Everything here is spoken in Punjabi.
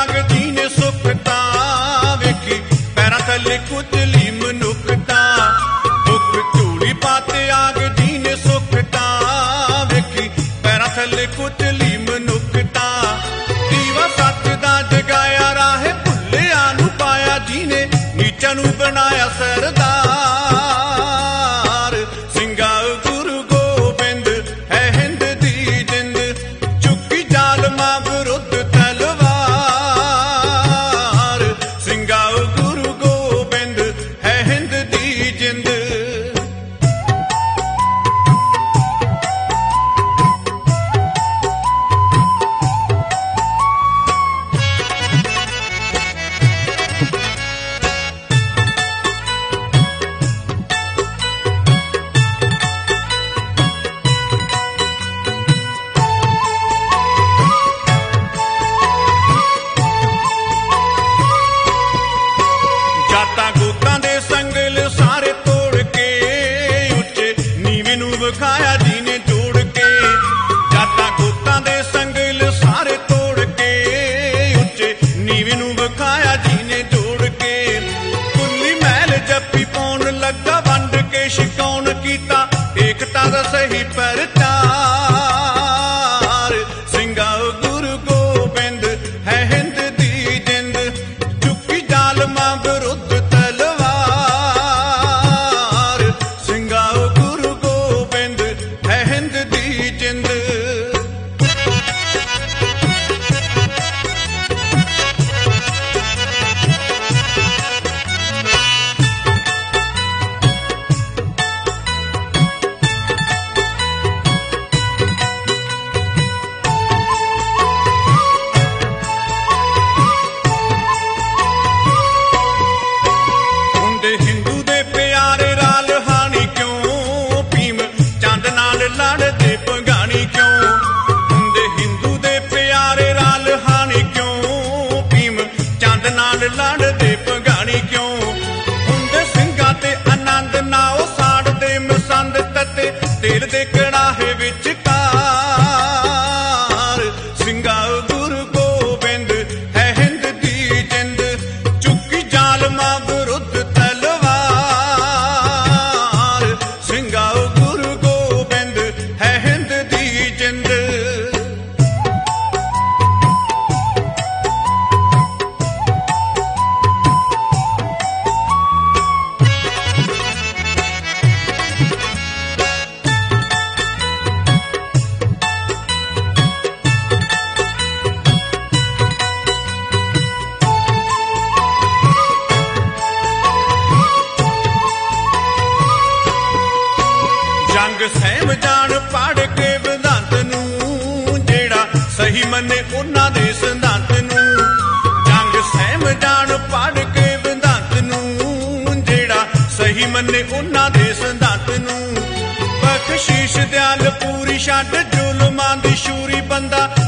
ਤਿਆਗ ਜੀ ਨੇ ਸੁਖਤਾ ਵੇਖੀ, ਪੈਰਾਂ ਥੱਲੇ ਕੁਚਲੀ ਮਨੁੱਖਤਾ। ਦੁੱਖ ਝੋਲੀ ਪਾ ਤਿਆਗ ਜੀ ਨੇ ਸੁਖਤਾ ਵੇਖੀ, ਪੈਰਾਂ ਥੱਲੇ ਕੁਚਲੀ ਮਨੁੱਖਤਾ। ਦੀਵਾ ਸੱਚ ਦਾ ਜਗਾਇਆ, ਰਾਹੇ ਭੁੱਲਿਆਂ ਨੂੰ ਪਾਇਆ ਜੀ ਨੇ, ਨੀਚਾਂ ਨੂੰ ਬਣਾਇਆ ਸਰਦਾਰ। ਸਿੰਘਾਂ ਗੁਰੂ ਗੋਬਿੰਦ ਹੈ ਹਿੰਦ ਦੀ ਜਿੰਦ, ਚੁੱਕੀ ਜ਼ਾਲਮਾਂ ਵਿਰੁੱਧ ਤਲਵਾਰ। ਸਿੰਘਾਂ ਗੁਰੂ ਗੋਬਿੰਦ ਹੈ ਹਿੰਦ ਦੀ ਜਿੰਦ। ਜਾਤਾਂ ਗੋਤਾਂ ਦੇ ਸੰਗਲ ਸਾਰੇ ਤੋੜ ਕੇ, ਉੱਚੇ ਨੀਵੇਂ ਨੂੰ ਵਿਖਾਇਆ ਜੀ ਨੇ ਜੋੜ ਕੇ। ਜਾਤਾਂ ਗੋਤਾਂ ਦੇ ਸੰਗਲ ਸਾਰੇ ਤੋੜ ਕੇ, ਉੱਚੇ ਨੀਵੇਂ ਨੂੰ ਵਿਖਾਇਆ ਜੀ ਨੇ ਜੋੜ ਕੇ। ਕੁੱਲੀ ਮਹਿਲ ਜੱਫੀ ਪਾਉਣ ਲੱਗਾ, ਵੰਡ ਕੇ ਛਕਾਉਣ ਕੀਤਾ ਏਕਤਾ ਦਾ ਸਹੀ ਪ੍ਰਚਾਰ। ਸਿੰਘਾਂ ਗੁਰੂ ਗੋਬਿੰਦ ਹੈ ਹਿੰਦ ਦੀ ਜਿੰਦ, ਚੁੱਕੀ ਜ਼ਾਲਮਾਂ ਵਿਰੁੱਧ ਤਲਵਾਰ। ਸਿੰਘਾਂ ਗੁਰੂ ਗੋਬਿੰਦ ਹੈ ਹਿੰਦ ਦੀ ਜਿੰਦ। ਹੁੰਦੇ ਹਿੰਦੂ ਦੇ ਪਿਆਰੇ ਰਾਲ ਹਾਨੀ ਕਿਉਂ, ਭੀਮ ਚੰਦ ਨਾਲ ਲੜਦੇ ਭਗਾਣੀ ਕਿਉਂ। ਹੁੰਦੇ ਹਿੰਦੂ ਦੇ ਪਿਆਰੇ ਰਾਲ ਹਾਨੀ ਕਿਉਂ, ਭੀਮ ਚੰਦ ਨਾਲ ਲੜਦੇ ਭਗਾਣੀ ਕਿਉਂ। ਹੁੰਦੇ ਸਿੰਘਾਂ ਤੇ ਆਨੰਦ ਨਾ ਉਹ ਸਾੜਦੇ ਮਸੰਦ ਤੱਤੇ, ਤੇਲ ਦੇ ਕੜਾਹੇ ਵਿੱਚ ਕਾਰ। ਸਿੰਘਾਂ ਗੁਰੂ ਗੋਬਿੰਦ ਹੈ ਹਿੰਦ ਦੀ ਜਿੰਦ, ਚੁੱਕੀ ਜ਼ਾਲਮਾਂ ਵਿਰੁੱਧ ਤਲਵਾਰ। ਸਿੰਘਾਂ ਗੁਰੂ ਗੋਬਿੰਦ ਹੈ ਹਿੰਦ ਦੀ ਜਿੰਦ। ਜੰਗ ਸਹਿਮ ਜਾਣ ਪੜ ਕੇ ਵਿਧਾਂਤ ਨੂੰ, ਜਿਹੜਾ ਸਹੀ ਮੰਨੇ ਉਹਨਾਂ ਦੇ ਸਿਧਾਂਤ ਨੂੰ। ਜੰਗ ਸਹਿਮ ਜਾਣ ਪੜ ਕੇ ਵਿਧਾਂਤ ਨੂੰ, ਜਿਹੜਾ ਸਹੀ ਮੰਨੇ ਉਹਨਾਂ ਦੇ ਸਿਧਾਂਤ ਨੂੰ। ਬਖਸ਼ੀਸ਼ ਦਿਆਲ ਪੂਰੀ ਛੱਡ ਜ਼ੁਲਮਾਂ ਦੀ ਸ਼ੂਰੀ ਬੰਦਾ,